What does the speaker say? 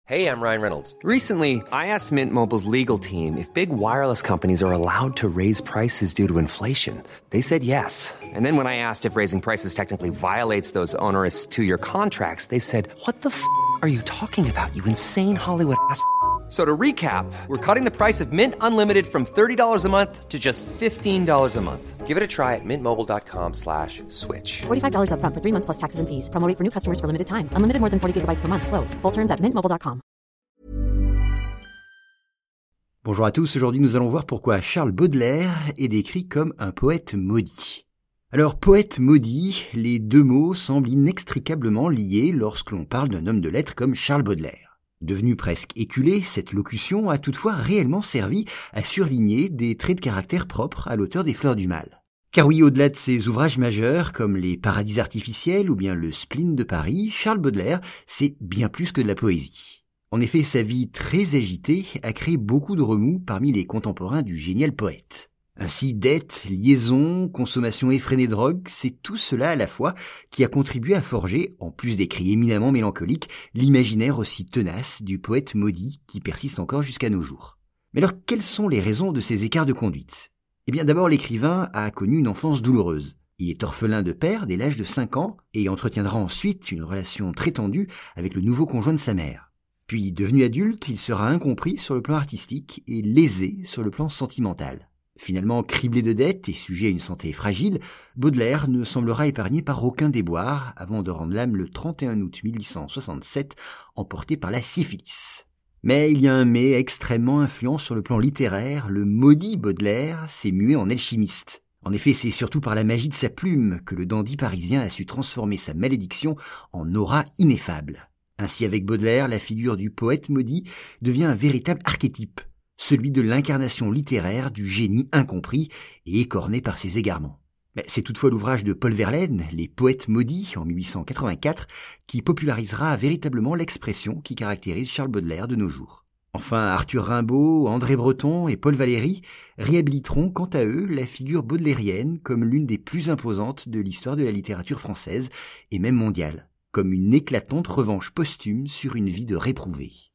Hey, I'm Ryan Reynolds. Recently, I asked Mint Mobile's legal team if big wireless companies are allowed to raise prices due to inflation. They said yes. And then when I asked if raising prices technically violates those onerous two-year contracts, they said, "What the f*** are you talking about, you insane Hollywood ass?" So to recap, we're cutting the price of Mint Unlimited from $30 a month to just $15 a month. Give it a try at mintmobile.com/switch. $45 up front for 3 months plus taxes and fees. Promo rate for new customers for limited time. Unlimited more than 40 gigabytes per month. Slows full terms at mintmobile.com. Bonjour à tous, aujourd'hui nous allons voir pourquoi Charles Baudelaire est décrit comme un poète maudit. Alors, poète maudit, les deux mots semblent inextricablement liés lorsque l'on parle d'un homme de lettres comme Charles Baudelaire. Devenue presque éculée, cette locution a toutefois réellement servi à surligner des traits de caractère propres à l'auteur des Fleurs du Mal. Car oui, au-delà de ses ouvrages majeurs comme Les Paradis artificiels ou bien Le Spleen de Paris, Charles Baudelaire, c'est bien plus que de la poésie. En effet, sa vie très agitée a créé beaucoup de remous parmi les contemporains du génial poète. Ainsi, dettes, liaisons, consommation effrénée de drogue, c'est tout cela à la fois qui a contribué à forger, en plus d'écrits éminemment mélancoliques, l'imaginaire aussi tenace du poète maudit qui persiste encore jusqu'à nos jours. Mais alors, quelles sont les raisons de ces écarts de conduite ? Eh bien, d'abord, l'écrivain a connu une enfance douloureuse. Il est orphelin de père dès l'âge de 5 ans et entretiendra ensuite une relation très tendue avec le nouveau conjoint de sa mère. Puis, devenu adulte, il sera incompris sur le plan artistique et lésé sur le plan sentimental. Finalement criblé de dettes et sujet à une santé fragile, Baudelaire ne semblera épargné par aucun déboire avant de rendre l'âme le 31 août 1867, emporté par la syphilis. Mais il y a un mais extrêmement influent sur le plan littéraire, le maudit Baudelaire s'est mué en alchimiste. En effet, c'est surtout par la magie de sa plume que le dandy parisien a su transformer sa malédiction en aura ineffable. Ainsi, avec Baudelaire, la figure du poète maudit devient un véritable archétype, celui de l'incarnation littéraire du génie incompris et écorné par ses égarements. Mais c'est toutefois l'ouvrage de Paul Verlaine, Les Poètes maudits, en 1884, qui popularisera véritablement l'expression qui caractérise Charles Baudelaire de nos jours. Enfin, Arthur Rimbaud, André Breton et Paul Valéry réhabiliteront quant à eux la figure baudelairienne comme l'une des plus imposantes de l'histoire de la littérature française et même mondiale, comme une éclatante revanche posthume sur une vie de réprouvé.